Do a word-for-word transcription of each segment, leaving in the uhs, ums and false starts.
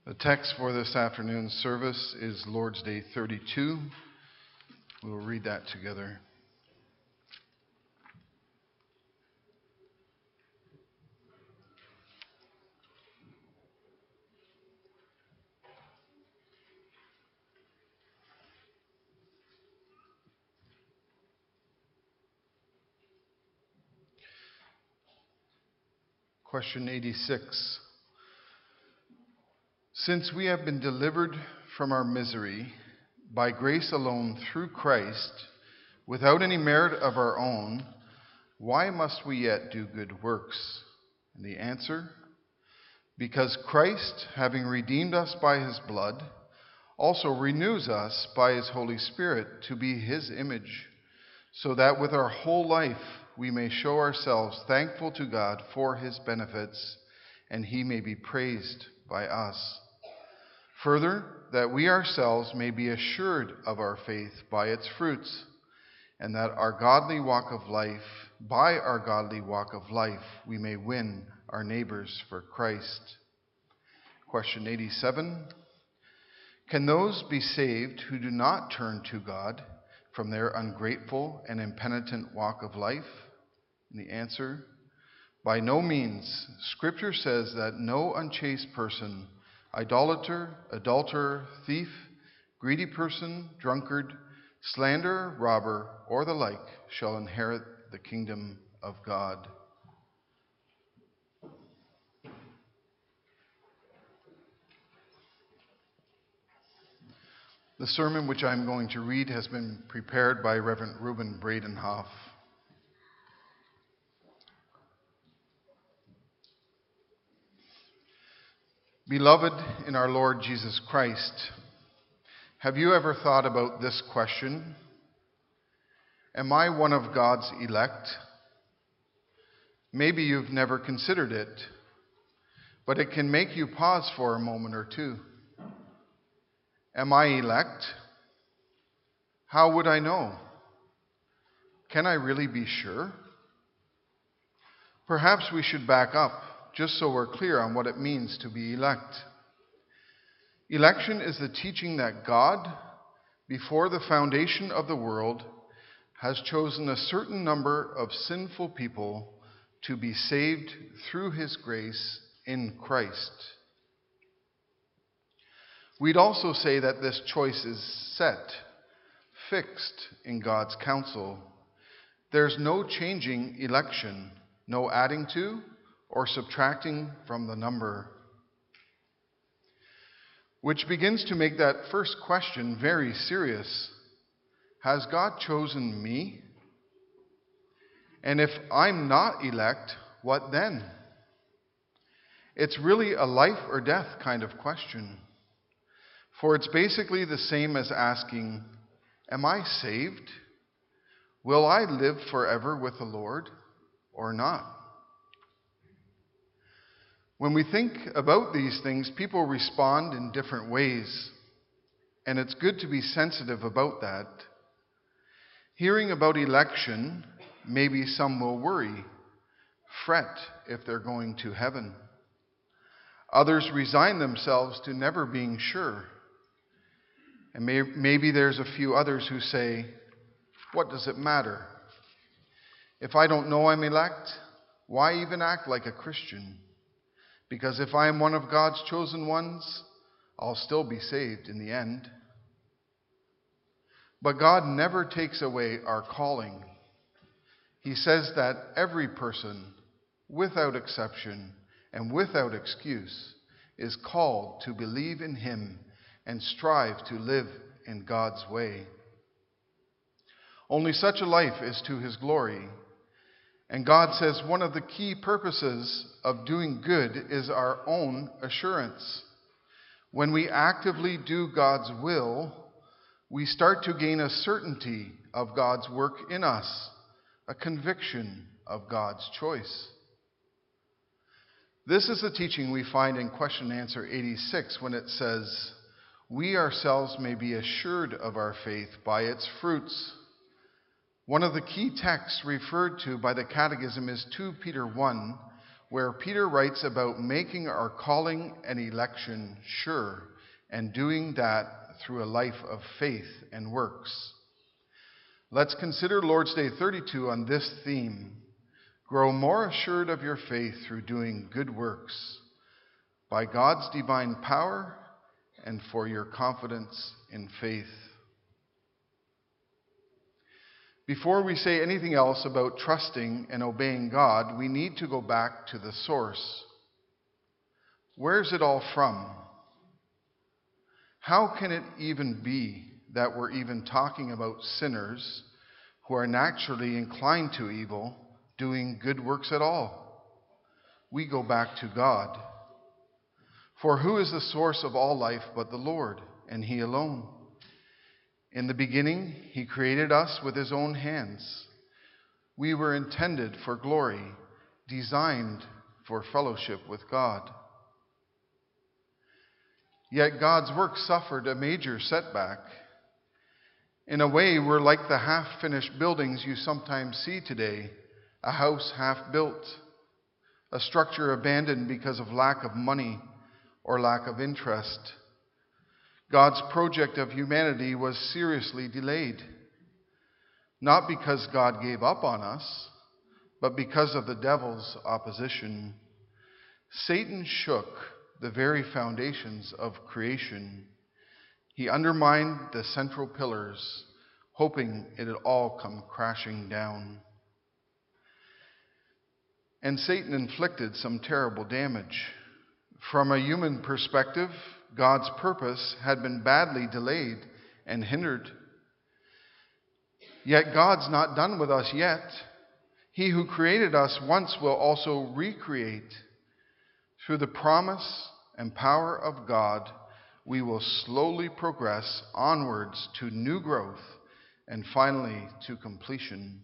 The text for this afternoon's service is Lord's Day thirty-two. We'll read that together. Question eighty-six. Since we have been delivered from our misery by grace alone through Christ, without any merit of our own, why must we yet do good works? And the answer, because Christ, having redeemed us by his blood, also renews us by his Holy Spirit to be his image, so that with our whole life we may show ourselves thankful to God for his benefits, and he may be praised by us. Further, that we ourselves may be assured of our faith by its fruits, and that our godly walk of life, by our godly walk of life, we may win our neighbors for Christ. Question eighty-seven. Can those be saved who do not turn to God from their ungrateful and impenitent walk of life? And the answer, by no means. Scripture says that no unchaste person, idolater, adulterer, thief, greedy person, drunkard, slanderer, robber, or the like shall inherit the kingdom of God. The sermon which I'm going to read has been prepared by Reverend Reuben Bradenhoff. Beloved in our Lord Jesus Christ, have you ever thought about this question? Am I one of God's elect? Maybe you've never considered it, but it can make you pause for a moment or two. Am I elect? How would I know? Can I really be sure? Perhaps we should back up, just so we're clear on what it means to be elect. Election is the teaching that God, before the foundation of the world, has chosen a certain number of sinful people to be saved through his grace in Christ. We'd also say that this choice is set, fixed in God's counsel. There's no changing election, no adding to or subtracting from the number. Which begins to make that first question very serious. Has God chosen me? And if I'm not elect, what then? It's really a life or death kind of question. For it's basically the same as asking, am I saved? Will I live forever with the Lord or not? When we think about these things, people respond in different ways, and it's good to be sensitive about that. Hearing about election, maybe some will worry, fret if they're going to heaven. Others resign themselves to never being sure. And may, maybe there's a few others who say, what does it matter? If I don't know I'm elect, why even act like a Christian? Because if I am one of God's chosen ones, I'll still be saved in the end. But God never takes away our calling. He says that every person, without exception and without excuse, is called to believe in him and strive to live in God's way. Only such a life is to his glory. And God says one of the key purposes of doing good is our own assurance. When we actively do God's will, we start to gain a certainty of God's work in us, a conviction of God's choice. This is the teaching we find in question and answer eighty-six when it says, we ourselves may be assured of our faith by its fruits. One of the key texts referred to by the Catechism is Second Peter one, where Peter writes about making our calling and election sure, and doing that through a life of faith and works. Let's consider Lord's Day thirty-two on this theme: grow more assured of your faith through doing good works, by God's divine power and for your confidence in faith. Before we say anything else about trusting and obeying God, we need to go back to the source. Where's it all from? How can it even be that we're even talking about sinners who are naturally inclined to evil doing good works at all? We go back to God. For who is the source of all life but the Lord, and He alone? In the beginning, He created us with His own hands. We were intended for glory, designed for fellowship with God. Yet God's work suffered a major setback. In a way, we're like the half-finished buildings you sometimes see today, a house half-built, a structure abandoned because of lack of money or lack of interest. God's project of humanity was seriously delayed, not because God gave up on us, but because of the devil's opposition. Satan shook the very foundations of creation. He undermined the central pillars, hoping it'd all come crashing down. And Satan inflicted some terrible damage. From a human perspective, God's purpose had been badly delayed and hindered. Yet God's not done with us yet. He who created us once will also recreate. Through the promise and power of God, we will slowly progress onwards to new growth and finally to completion.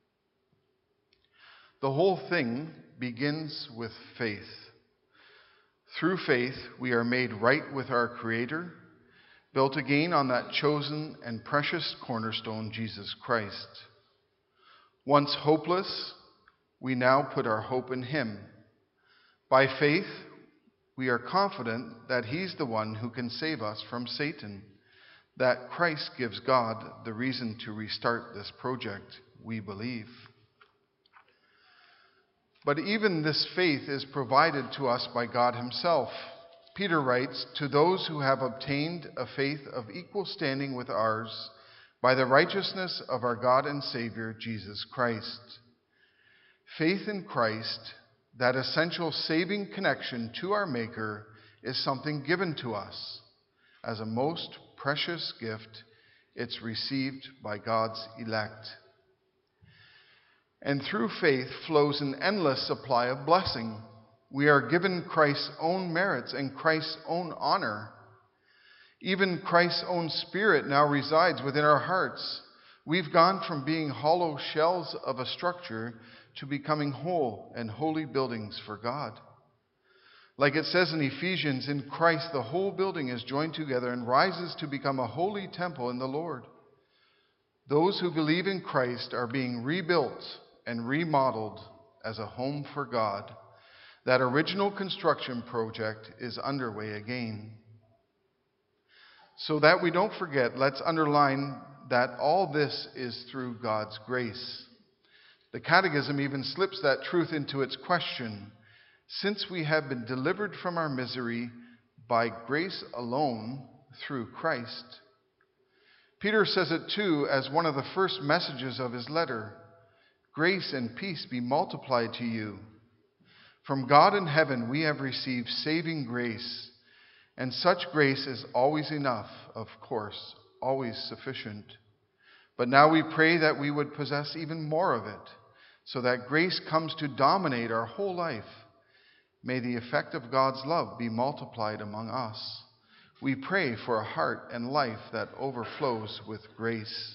The whole thing begins with faith. Through faith, we are made right with our Creator, built again on that chosen and precious cornerstone, Jesus Christ. Once hopeless, we now put our hope in Him. By faith, we are confident that He's the one who can save us from Satan, that Christ gives God the reason to restart this project, we believe. But even this faith is provided to us by God Himself. Peter writes, "To those who have obtained a faith of equal standing with ours by the righteousness of our God and Savior, Jesus Christ." Faith in Christ, that essential saving connection to our Maker, is something given to us. As a most precious gift, it's received by God's elect. And through faith flows an endless supply of blessing. We are given Christ's own merits and Christ's own honor. Even Christ's own Spirit now resides within our hearts. We've gone from being hollow shells of a structure to becoming whole and holy buildings for God. Like it says in Ephesians, in Christ the whole building is joined together and rises to become a holy temple in the Lord. Those who believe in Christ are being rebuilt and remodeled as a home for God. That original construction project is underway again. So that we don't forget, let's underline that all this is through God's grace. The Catechism even slips that truth into its question. Since we have been delivered from our misery by grace alone through Christ. Peter says it too as one of the first messages of his letter. Grace and peace be multiplied to you. From God in heaven we have received saving grace, and such grace is always enough, of course, always sufficient. But now we pray that we would possess even more of it, so that grace comes to dominate our whole life. May the effect of God's love be multiplied among us. We pray for a heart and life that overflows with grace.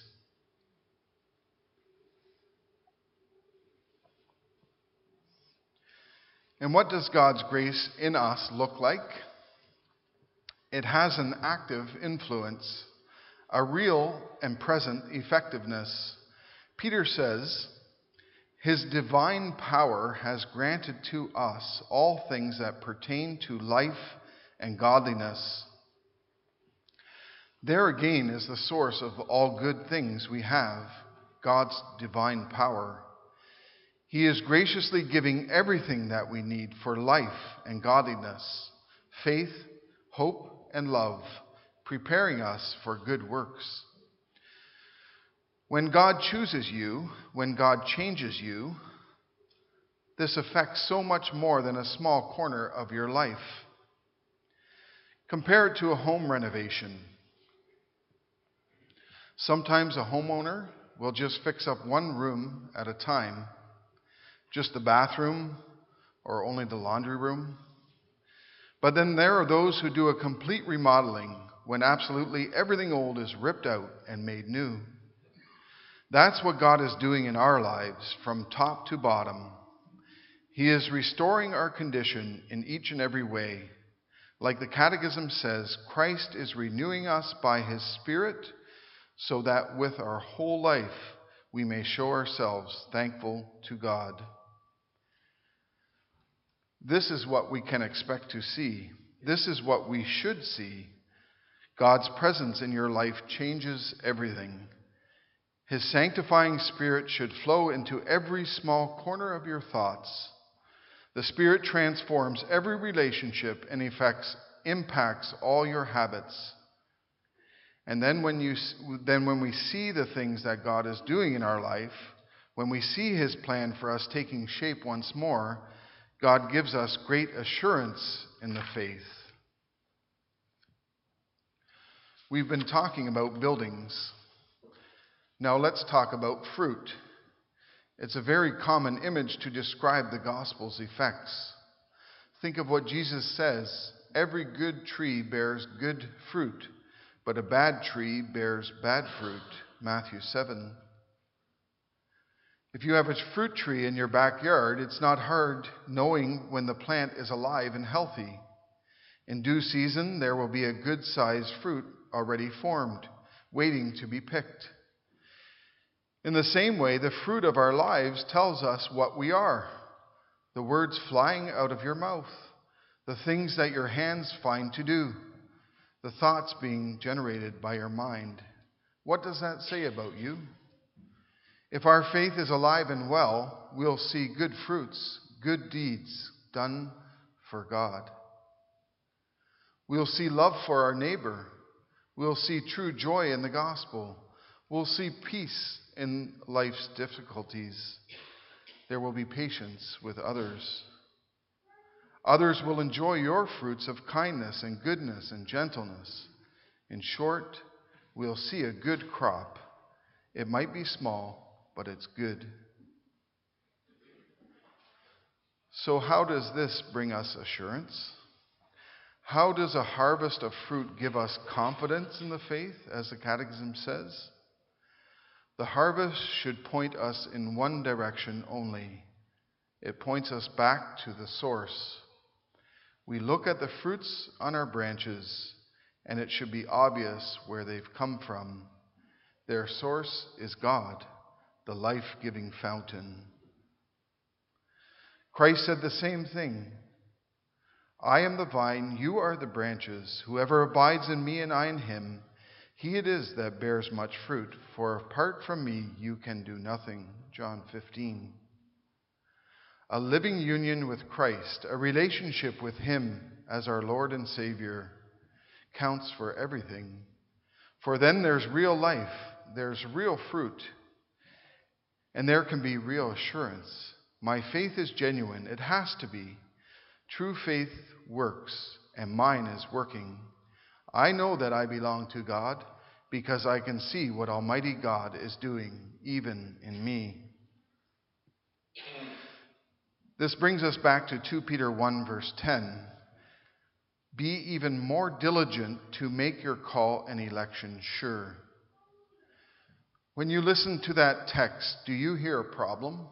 And what does God's grace in us look like? It has an active influence, a real and present effectiveness. Peter says, His divine power has granted to us all things that pertain to life and godliness. There again is the source of all good things we have, God's divine power. He is graciously giving everything that we need for life and godliness, faith, hope, and love, preparing us for good works. When God chooses you, when God changes you, this affects so much more than a small corner of your life. Compare it to a home renovation. Sometimes a homeowner will just fix up one room at a time, just the bathroom or only the laundry room. But then there are those who do a complete remodeling when absolutely everything old is ripped out and made new. That's what God is doing in our lives from top to bottom. He is restoring our condition in each and every way. Like the Catechism says, Christ is renewing us by His Spirit so that with our whole life we may show ourselves thankful to God. This is what we can expect to see. This is what we should see. God's presence in your life changes everything. His sanctifying Spirit should flow into every small corner of your thoughts. The Spirit transforms every relationship and effects, impacts all your habits. And then when, you, then when we see the things that God is doing in our life, when we see His plan for us taking shape once more, God gives us great assurance in the faith. We've been talking about buildings. Now let's talk about fruit. It's a very common image to describe the gospel's effects. Think of what Jesus says, every good tree bears good fruit, but a bad tree bears bad fruit, Matthew seven. If you have a fruit tree in your backyard, it's not hard knowing when the plant is alive and healthy. In due season, there will be a good-sized fruit already formed, waiting to be picked. In the same way, the fruit of our lives tells us what we are. The words flying out of your mouth, the things that your hands find to do, the thoughts being generated by your mind. What does that say about you? If our faith is alive and well, we'll see good fruits, good deeds done for God. We'll see love for our neighbor. We'll see true joy in the gospel. We'll see peace in life's difficulties. There will be patience with others. Others will enjoy your fruits of kindness and goodness and gentleness. In short, we'll see a good crop. It might be small, but it's good. So how does this bring us assurance? How does a harvest of fruit give us confidence in the faith, as the Catechism says? The harvest should point us in one direction only. It points us back to the source. We look at the fruits on our branches, and it should be obvious where they've come from. Their source is God, the life-giving fountain. Christ said the same thing. I am the vine, you are the branches. Whoever abides in me and I in him, he it is that bears much fruit, for apart from me you can do nothing. John fifteen. A living union with Christ, a relationship with him as our Lord and Savior, counts for everything. For then there's real life, there's real fruit, and there can be real assurance. My faith is genuine. It has to be. True faith works, and mine is working. I know that I belong to God because I can see what Almighty God is doing, even in me. This brings us back to Second Peter one, verse ten. Be even more diligent to make your call and election sure. When you listen to that text, do you hear a problem?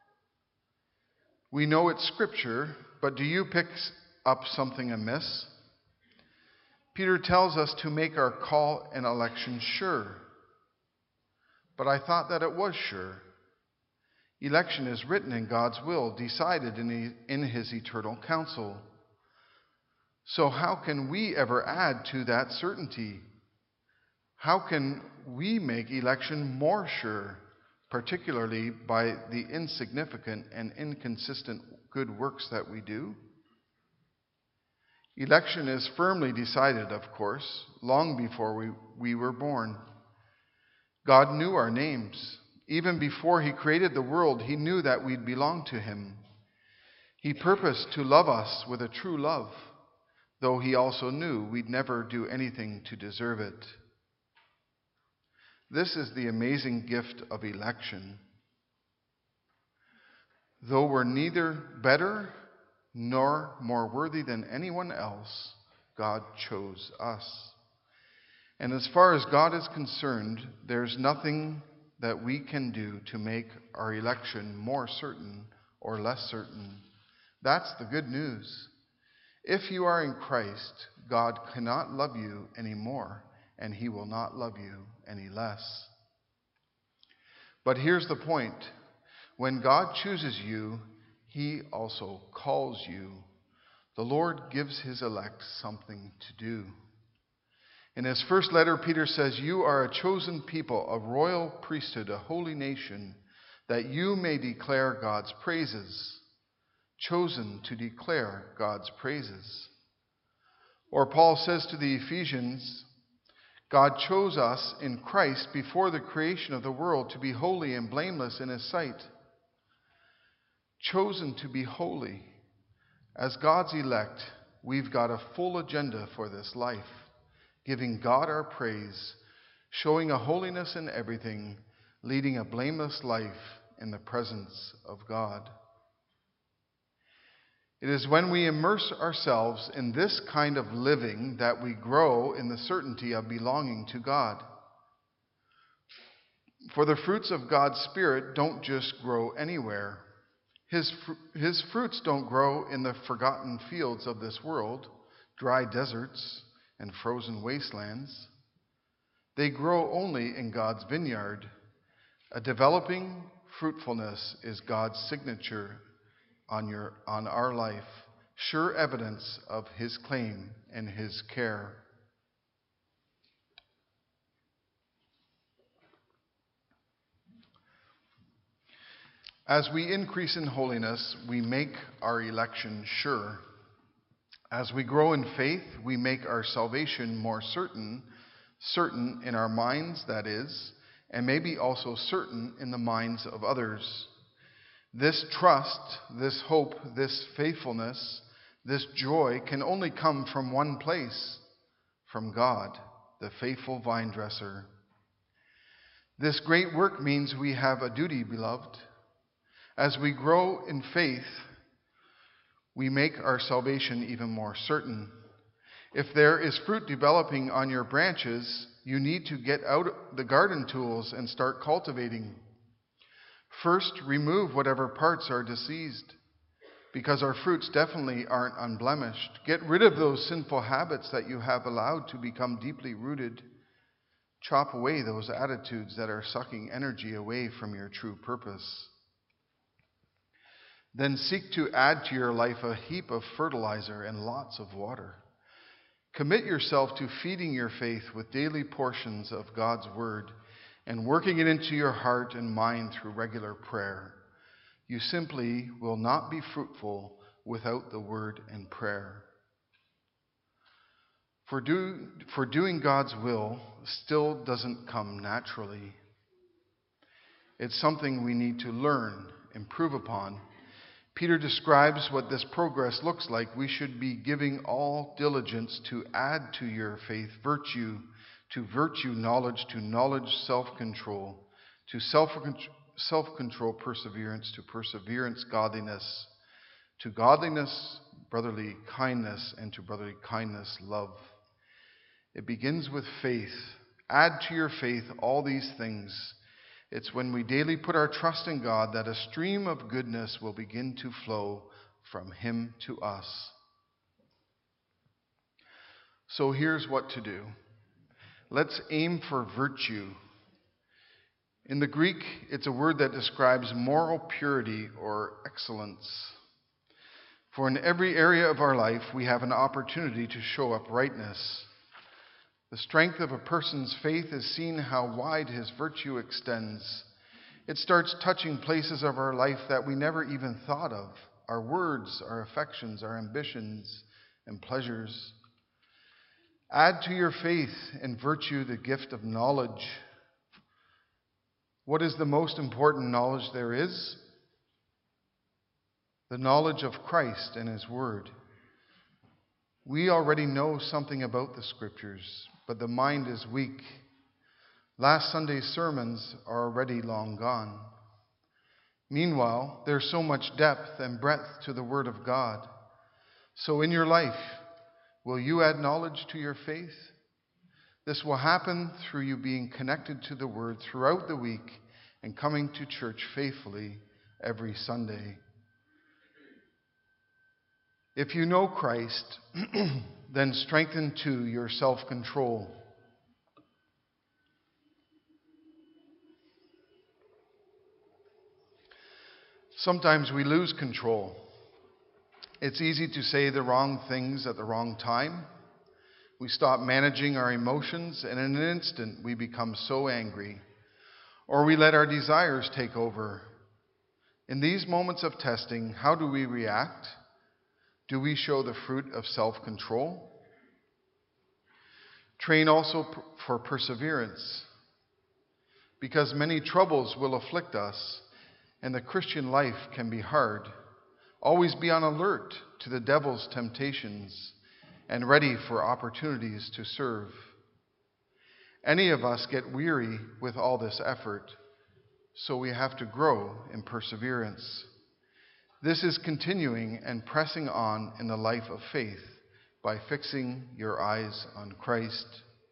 We know it's Scripture, but do you pick up something amiss? Peter tells us to make our call and election sure. But I thought that it was sure. Election is written in God's will, decided in, in his eternal counsel. So how can we ever add to that certainty? How can we make election more sure, particularly by the insignificant and inconsistent good works that we do? Election is firmly decided, of course, long before we, we were born. God knew our names. Even before he created the world, he knew that we'd belong to him. He purposed to love us with a true love, though he also knew we'd never do anything to deserve it. This is the amazing gift of election. Though we're neither better nor more worthy than anyone else, God chose us. And as far as God is concerned, there's nothing that we can do to make our election more certain or less certain. That's the good news. If you are in Christ, God cannot love you any more, and he will not love you any less. But here's the point. When God chooses you, he also calls you. The Lord gives his elect something to do. In his first letter, Peter says, "You are a chosen people, a royal priesthood, a holy nation, that you may declare God's praises." Chosen to declare God's praises. Or Paul says to the Ephesians, God chose us in Christ before the creation of the world to be holy and blameless in his sight. Chosen to be holy. As God's elect, we've got a full agenda for this life, giving God our praise, showing a holiness in everything, leading a blameless life in the presence of God. It is when we immerse ourselves in this kind of living that we grow in the certainty of belonging to God. For the fruits of God's Spirit don't just grow anywhere. His, fr- his fruits don't grow in the forgotten fields of this world, dry deserts and frozen wastelands. They grow only in God's vineyard. A developing fruitfulness is God's signature on your on our life, sure evidence of his claim and his care. As we increase in holiness, we make our election sure. As we grow in faith, we make our salvation more certain, certain in our minds, that is, and maybe also certain in the minds of others. This trust, this hope, this faithfulness, this joy can only come from one place, from God, the faithful vine dresser. This great work means we have a duty, beloved. As we grow in faith, we make our salvation even more certain. If there is fruit developing on your branches, you need to get out the garden tools and start cultivating. First, remove whatever parts are diseased, because our fruits definitely aren't unblemished. Get rid of those sinful habits that you have allowed to become deeply rooted. Chop away those attitudes that are sucking energy away from your true purpose. Then seek to add to your life a heap of fertilizer and lots of water. Commit yourself to feeding your faith with daily portions of God's word and working it into your heart and mind through regular prayer. You simply will not be fruitful without the word and prayer. For, do, for doing God's will still doesn't come naturally. It's something we need to learn, improve upon. Peter describes what this progress looks like. We should be giving all diligence to add to your faith virtue, to virtue knowledge, to knowledge self-control, to self self-control perseverance, to perseverance godliness, to godliness brotherly kindness, and to brotherly kindness love. It begins with faith. Add to your faith all these things. It's when we daily put our trust in God that a stream of goodness will begin to flow from him to us. So here's what to do. Let's aim for virtue. In the Greek, it's a word that describes moral purity or excellence. For in every area of our life, we have an opportunity to show uprightness. The strength of a person's faith is seen how wide his virtue extends. It starts touching places of our life that we never even thought of, our words, our affections, our ambitions, and pleasures. Add to your faith and virtue the gift of knowledge. What is the most important knowledge there is? The knowledge of Christ and His Word. We already know something about the Scriptures, but the mind is weak. Last Sunday's sermons are already long gone. Meanwhile, there's so much depth and breadth to the Word of God. So in your life, will you add knowledge to your faith? This will happen through you being connected to the Word throughout the week and coming to church faithfully every Sunday. If you know Christ, then strengthen too your self-control. Sometimes we lose control. It's easy to say the wrong things at the wrong time. We stop managing our emotions, and in an instant we become so angry. Or we let our desires take over. In these moments of testing, how do we react? Do we show the fruit of self-control? Train also for perseverance, because many troubles will afflict us, and the Christian life can be hard. Always be on alert to the devil's temptations and ready for opportunities to serve. Any of us get weary with all this effort, so we have to grow in perseverance. This is continuing and pressing on in the life of faith by fixing your eyes on Christ.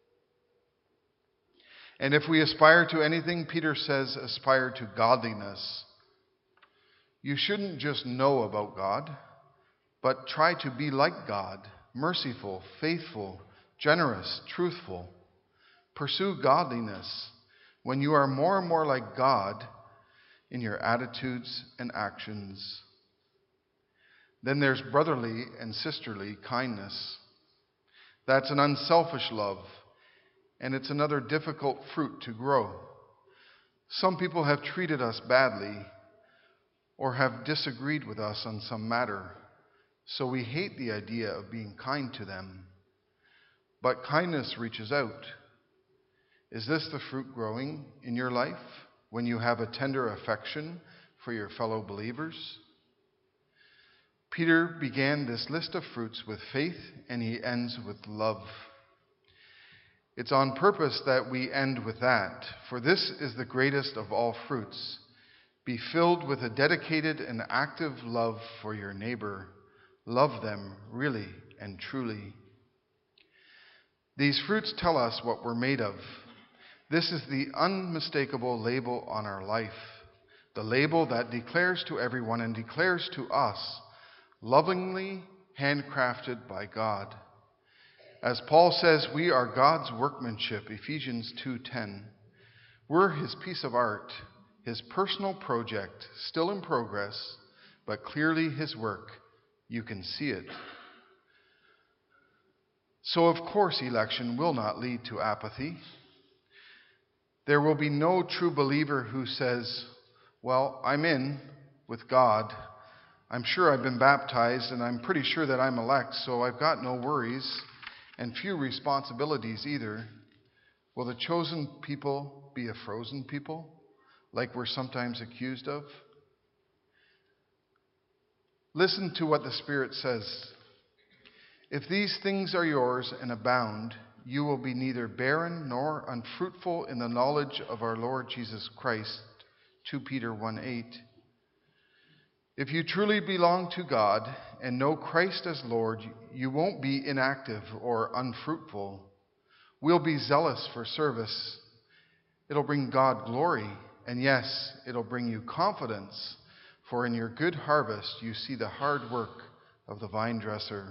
And if we aspire to anything, Peter says, aspire to godliness. You shouldn't just know about God, but try to be like God, merciful, faithful, generous, truthful. Pursue godliness when you are more and more like God in your attitudes and actions. Then there's brotherly and sisterly kindness. That's an unselfish love, and it's another difficult fruit to grow. Some people have treated us badly or have disagreed with us on some matter, so we hate the idea of being kind to them. But kindness reaches out. Is this the fruit growing in your life when you have a tender affection for your fellow believers? Peter began this list of fruits with faith, and he ends with love. It's on purpose that we end with that, for this is the greatest of all fruits. Be filled with a dedicated and active love for your neighbor. Love them really and truly. These fruits tell us what we're made of. This is the unmistakable label on our life, the label that declares to everyone and declares to us, lovingly handcrafted by God. As Paul says, we are God's workmanship, Ephesians two ten. We're His piece of art, His personal project, still in progress, but clearly His work. You can see it. So, of course, election will not lead to apathy. There will be no true believer who says, well, I'm in with God. I'm sure I've been baptized, and I'm pretty sure that I'm elect, so I've got no worries and few responsibilities either. Will the chosen people be a frozen people, like we're sometimes accused of? Listen to what the Spirit says. If these things are yours and abound, you will be neither barren nor unfruitful in the knowledge of our Lord Jesus Christ. Second Peter one eight. If you truly belong to God and know Christ as Lord, you won't be inactive or unfruitful. We'll be zealous for service. It'll bring God glory, and yes, it'll bring you confidence, for in your good harvest you see the hard work of the vine dresser.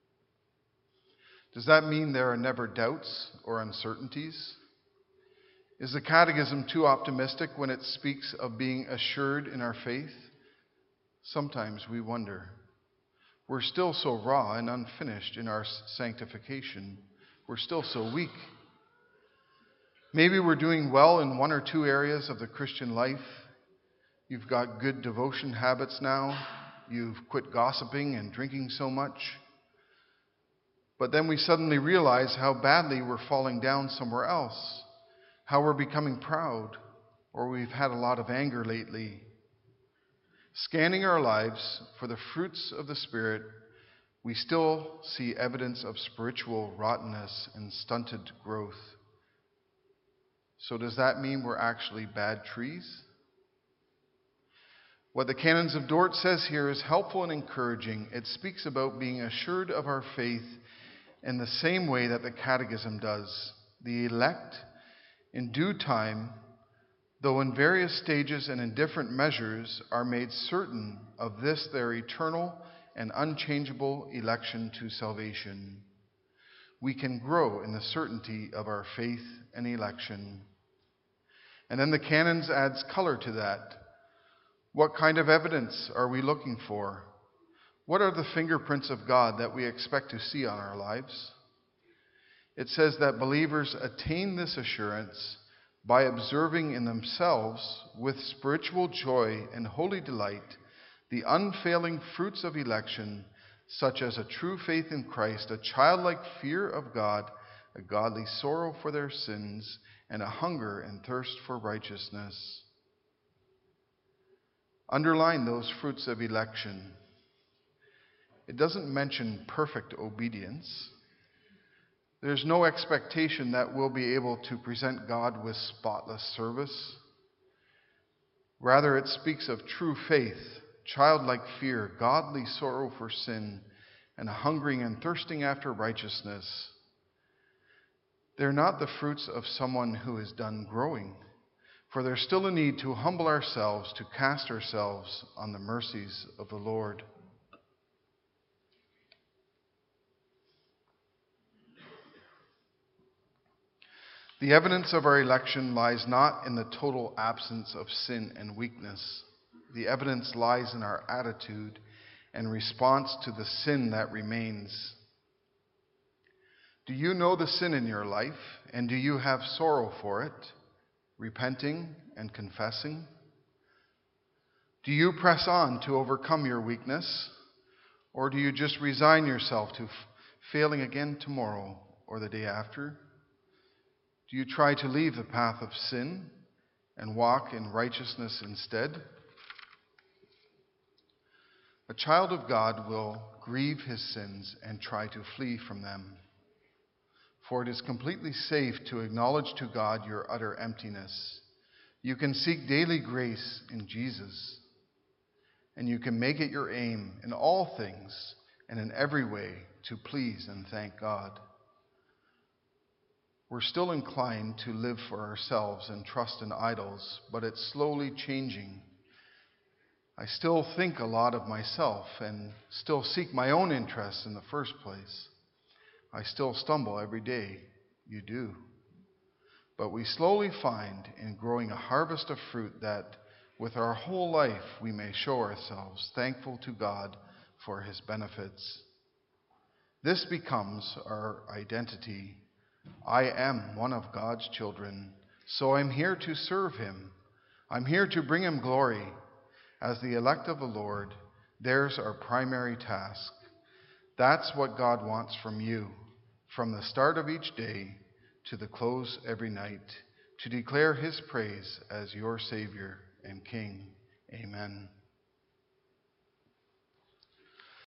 Does that mean there are never doubts or uncertainties? Is the Catechism too optimistic when it speaks of being assured in our faith? Sometimes we wonder. We're still so raw and unfinished in our sanctification. We're still so weak. Maybe we're doing well in one or two areas of the Christian life. You've got good devotion habits now. You've quit gossiping and drinking so much. But then we suddenly realize how badly we're falling down somewhere else, how we're becoming proud, or we've had a lot of anger lately. Scanning our lives for the fruits of the Spirit, we still see evidence of spiritual rottenness and stunted growth. So does that mean we're actually bad trees? What the Canons of Dort says here is helpful and encouraging. It speaks about being assured of our faith in the same way that the Catechism does. The elect, in due time, though in various stages and in different measures, are made certain of this their eternal and unchangeable election to salvation. We can grow in the certainty of our faith and election. And then the Canons adds color to that. What kind of evidence are we looking for? What are the fingerprints of God that we expect to see on our lives? It says that believers attain this assurance by observing in themselves with spiritual joy and holy delight the unfailing fruits of election, such as a true faith in Christ, a childlike fear of God, a godly sorrow for their sins, and a hunger and thirst for righteousness. Underline those fruits of election. It doesn't mention perfect obedience. There's no expectation that we'll be able to present God with spotless service. Rather, it speaks of true faith, childlike fear, godly sorrow for sin, and a hungering and thirsting after righteousness. They're not the fruits of someone who is done growing, for there's still a need to humble ourselves, to cast ourselves on the mercies of the Lord. The evidence of our election lies not in the total absence of sin and weakness. The evidence lies in our attitude and response to the sin that remains. Do you know the sin in your life, and do you have sorrow for it, repenting and confessing? Do you press on to overcome your weakness, or do you just resign yourself to f- failing again tomorrow or the day after? Do you try to leave the path of sin and walk in righteousness instead? A child of God will grieve his sins and try to flee from them. For it is completely safe to acknowledge to God your utter emptiness. You can seek daily grace in Jesus, and you can make it your aim in all things and in every way to please and thank God. We're still inclined to live for ourselves and trust in idols, but it's slowly changing. I still think a lot of myself and still seek my own interests in the first place. I still stumble every day. You do. But we slowly find in growing a harvest of fruit that with our whole life we may show ourselves thankful to God for his benefits. This becomes our identity. I am one of God's children, so I'm here to serve him. I'm here to bring him glory. As the elect of the Lord, there's our primary task. That's what God wants from you, from the start of each day to the close every night, to declare his praise as your Savior and King. Amen.